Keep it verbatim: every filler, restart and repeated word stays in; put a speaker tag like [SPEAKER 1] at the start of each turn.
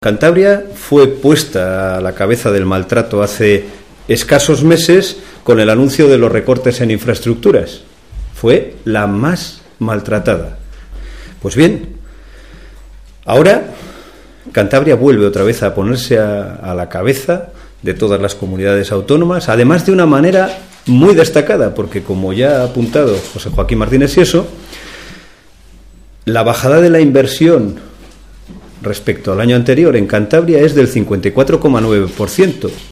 [SPEAKER 1] Cantabria fue puesta a la cabeza del maltrato hace escasos meses con el anuncio de los recortes en infraestructuras. Fue la más maltratada. Pues bien, ahora Cantabria vuelve otra vez a ponerse a, a la cabeza de todas las comunidades autónomas, además de una manera muy destacada, porque como ya ha apuntado José Joaquín Martínez Sieso, la bajada de la inversión respecto al año anterior en Cantabria es del cincuenta y cuatro coma nueve por ciento,